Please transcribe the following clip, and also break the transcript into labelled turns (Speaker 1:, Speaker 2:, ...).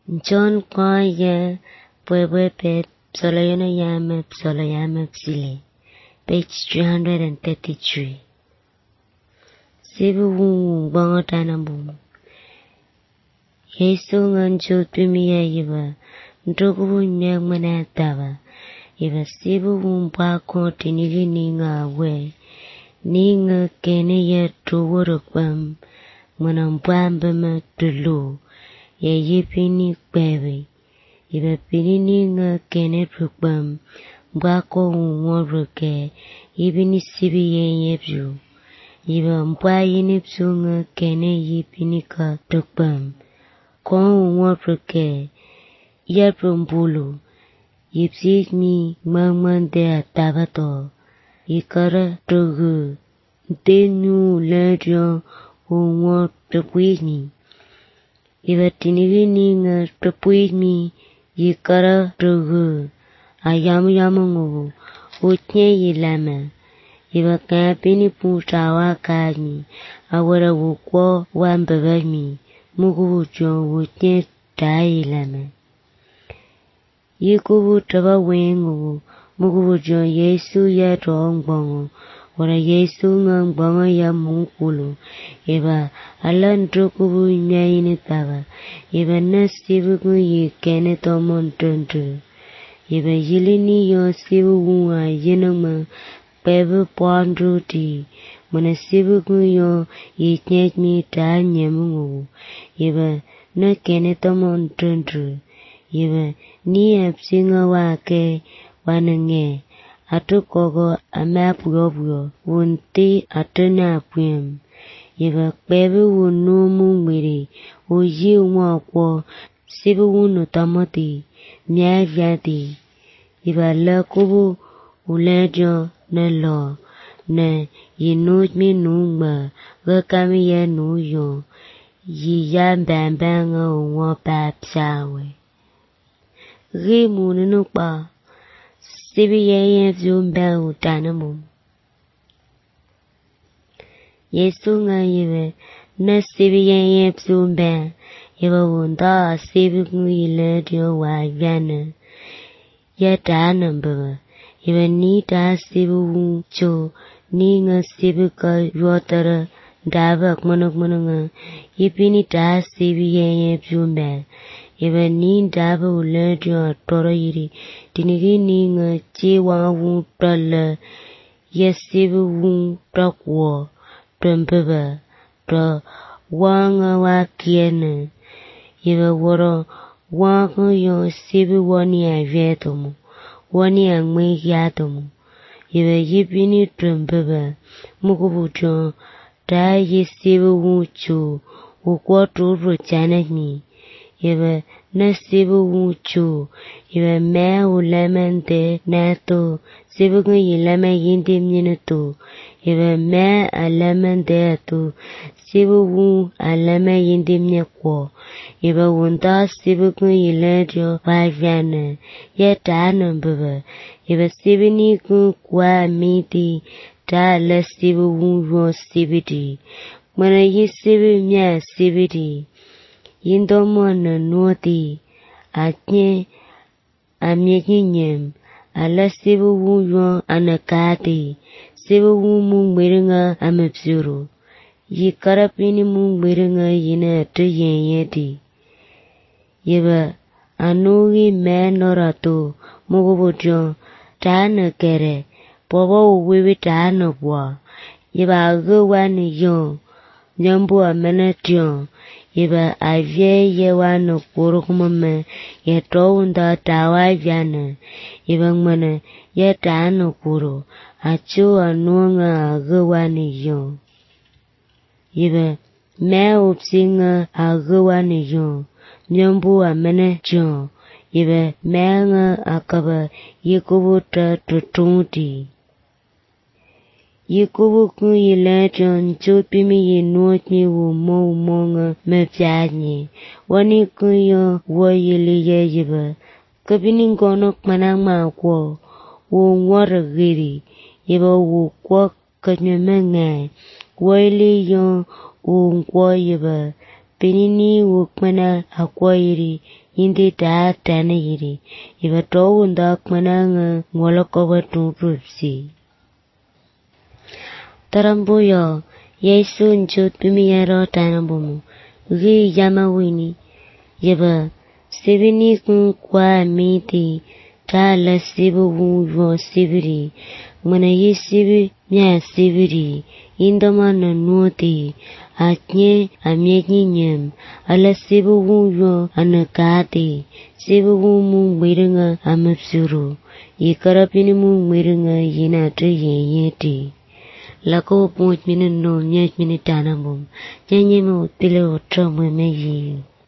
Speaker 1: John Kwaya Pwebwe Psolayama Psile, page 333. Sibu Wu Bangatanabum. Yesu Ngancho Pimia Yiva, Ndogu Nyagmanatava, Iva Sibu Wumpa Continue Ninga Way, Ninga Kenya Towarapam, Manambamba Tulu, Ye Yipini Baby. Iba pinini nga kene rukbam, mbako unwaruke, ibini sibi yepju. Iba mpa yinipsu nga kene yipini ka rukbam. Kwa unwaruke, yaprumbulu, yipsi mi mangmande atabato. Ikara tugu, denu ledyo unwarukwini. Iba tinigini nga rukwini, Yikara tugu, ayamu utnye yilama. Iba kapini putawa kajmi, awara wukwa wambabajmi, mugu ujo utnye ta yilama. Yikubu taba wengu, mugu ujo Yesu ya rongbongo, wara Yesu ngangbongo ya mungkulu. Iba ala ntukubu nyayini taba. Iba nasibu yikene tomon tuntu. Iba yilini yo sibu wa yinama pebu pondruti. Mana sibu yo yiknyekmi ta nyemungu. Iba nakene tomon tuntu. Iba ni apsinga wake wanange. Atukogo amapuyo wunti atunapuyam. Iba pebu wunumu mwiri. Uji wakwo. Sibu wunu tamati, miavyati. Iba lakubu ulejo na lo, na yinujmi nungba, wakami ya nuyo, yiyambambanga unwa papsawe. Rimu nunukba, sibi yeye zumba utanamu. Yesu nga yiwe, na sibi yeye zumba, Iba wunda sibi ngile dio wa yana. Ya dana mbaba. Iba ni da sibi wuncho. Ni nga sibi ka yotara. Daba kmananga. Ibi ni da sibi yeye pjumba. Iba ni daba ule dio toro yiri. Dinigi ni nga jiwa wuntala. Ya sibi wuntakwa. Mbaba. Da wanga wa kiena. Iba woro wako yo sibi wani avetomu, wani angmeyatomu. Iba yipini trumbaba, mukubujo, da yisibi wuchu, ukwotu ruchanakmi. Iba nasibi wuchu, iba mea ulamante nato, sibi kunyi lama yindim ninato. Iba mea alamante ato, sibi wu alama yindim nyakwo. Iba wunda sibi kunyi lejo wavyana, ya dana mbaba. Iba sibi ni kwa amiti, da ala sibi wu sibidi. Mana yi sibi mea sibidi. Yindomo na nuoti, atnye amyekinyem, ala sibi wu anakati, sibi wu mungmiringa amepsuru. Yikarapini mungmiringa yina atu yenyeti. Iba anugi menorato, mugubujo, tana kere, bobo uwiwi tana bwa. Iba agwani yo, nyambu amenatyo. Iba avye ye wano kurukumame, ye tounda tawa vyana. Iba ngmana ye tana kuru, achu anuanga agwani yo. Iba mea upsinga agwani yo, nyambu amenatyo. Iba mea nga akaba yikubuta tutunti. Yikubu kunyi lejo nchupimi yinuotni umonga mepyadni. Wani kunyo woyili yejiba. Kabini ngono kmanangma kwa. Wongwara giri. Iba wukwa kanyamenga. Woyili yon wongwa yiba. penini wukmana akwa iri indi ta tana iri iba to undak mananga ngolokova tumpupsi tarambuyo Yesu njut pimiyaro tanambumu ugi yama wini yaba sibini kwa miti ta la sibu wo sibiri mana yi sibi nya sibiri indoma na nuoti atnye amyenyi nyem ala sibu wo anakati sibu mu miringa amapsuru yikarapini mu miringa yina tu yeyeti lako puch minin no nyech mini tanambum nyenye mo tile otra mo meyi